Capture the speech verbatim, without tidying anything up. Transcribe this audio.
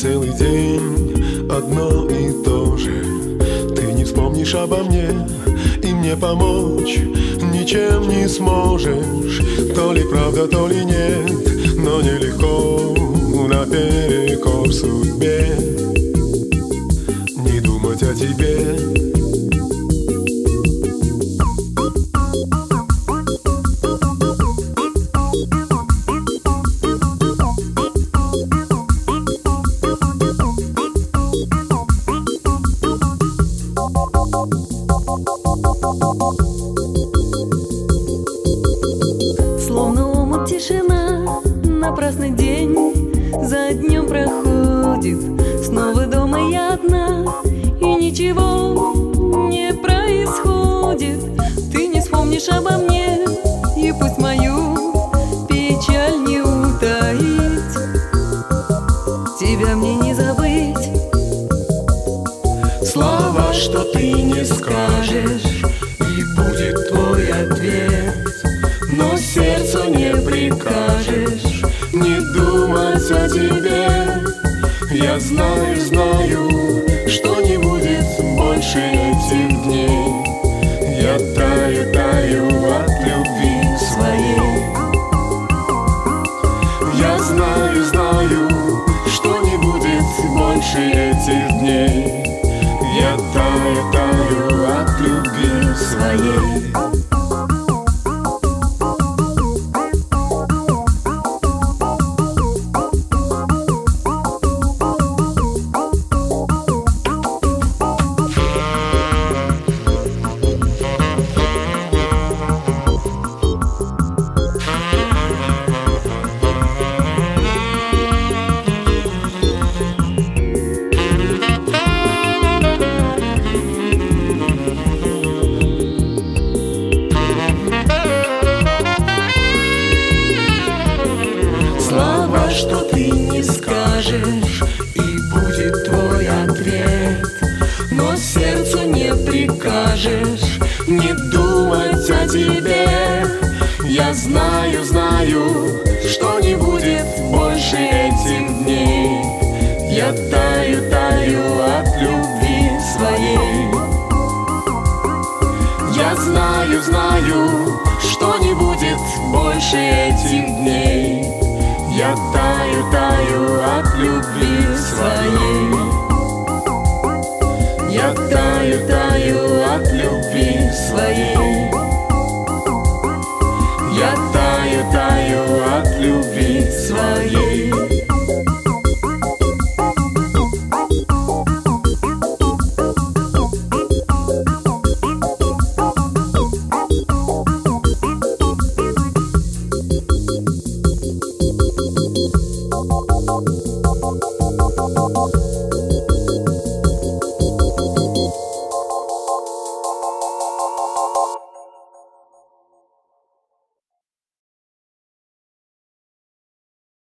целый день одно и то же. Ты не вспомнишь обо мне и мне помочь ничем не сможешь. То ли правда, то ли нет, но нелегко наперекор судьбе не думать о тебе. Словно омут тишина, напрасный день за днем проходит. Снова дома я одна, и ничего не происходит. Ты не вспомнишь обо мне, и пусть мою печаль не утаить, тебя мне не забыть. Слова, что ты не скажешь, и будет твой ответ, но сердцу не прикажешь не думать о тебе. Я знаю, знаю, что не будет больше этих дней. Я таю, таю от любви своей. Я знаю, знаю, что не будет больше этих дней. Я таю, таю от любви своей. Слова, что ты не скажешь, и будет твой ответ, но сердцу не прикажешь не думать о тебе. Я знаю, знаю, что не будет больше этих дней. Я таю, таю от любви своей. Я знаю, знаю, что не будет больше этих дней. Я таю, таю от любви своей.